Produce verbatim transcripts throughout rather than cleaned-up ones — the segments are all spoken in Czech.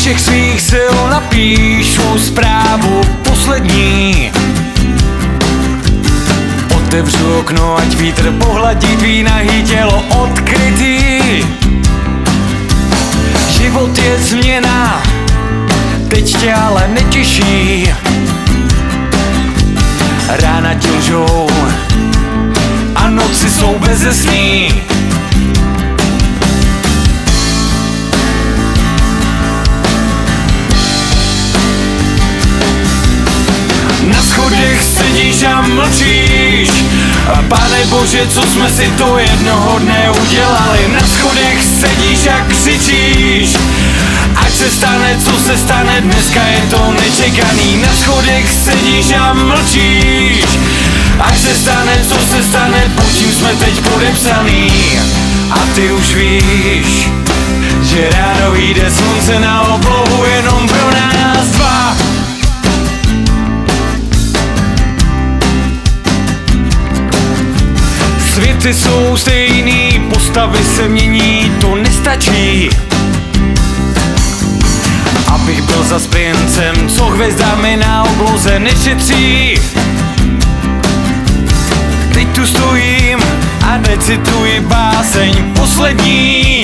všech svých sil napíšu zprávu poslední. Otevřu okno, ať vítr pohladí tvý nahý tělo odkrytý. Život je změna, teď tě ale netěší. Rána ti lžou a noci jsou bezesný. Na schodech sedíš a mlčíš. A Pane Bože, co jsme si to jednoho dne udělali. Na schodech sedíš a křičíš. Ať se stane, co se stane, dneska je to nečekaný. Na schodech sedíš a mlčíš. Ať se stane, co se stane, pod čím jsme teď podepsaný. A ty už víš, že ráno vyjde slunce na oblohu jenom pro nás dva. Světy jsou stejný, postavy se mění, to nestačí. Abych byl zas princem, co hvězdami na obloze nešetří. Teď tu stojím a recituji báseň poslední.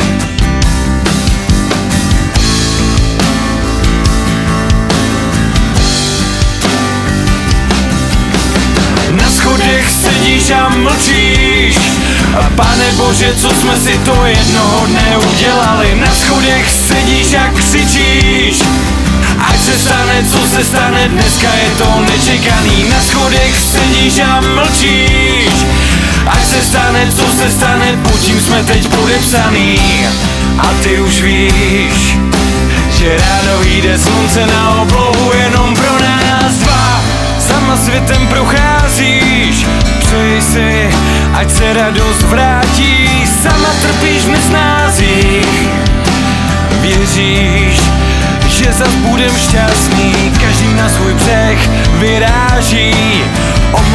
Na schodech sedíš a mlčíš. A Pane Bože, co jsme si to jednoho dne udělali. Na schodech sedíš a křičíš. Ať se stane, co se stane, dneska je to nečekaný. Na schodech sedíš a mlčíš. Ať se stane, co se stane, pod čím jsme teď podepsaný. A ty už víš, že ráno vyjde slunce na oblohu jenom pro nás dva. Sama světem procházíš, přeji si, ať se radost vrátí. Sama trpíš v nesnázích, věříš, že zas budem šťastný. Každý na svůj břeh vyráží,